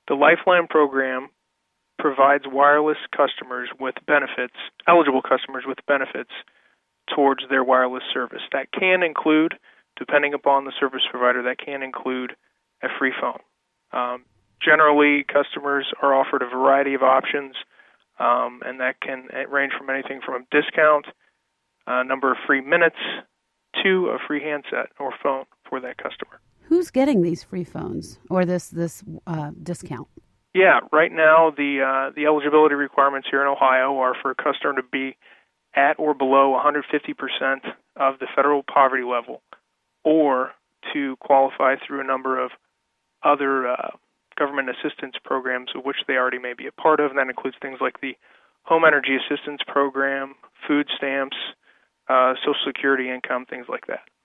The Lifeline program provides wireless customers with benefits, eligible customers with benefits towards their wireless service. That can include, depending upon the service provider, that can include a free phone. Generally, customers are offered a variety of options, and that can range from anything from a discount, a number of free minutes, to a free handset or phone for that customer. Who's getting these free phones or this discount? Yeah, right now the eligibility requirements here in Ohio are for a customer to be at or below 150% of the federal poverty level, or to qualify through a number of other government assistance programs of which they already may be a part of, and that includes things like the Home Energy Assistance Program, food stamps, Social Security income, things like that.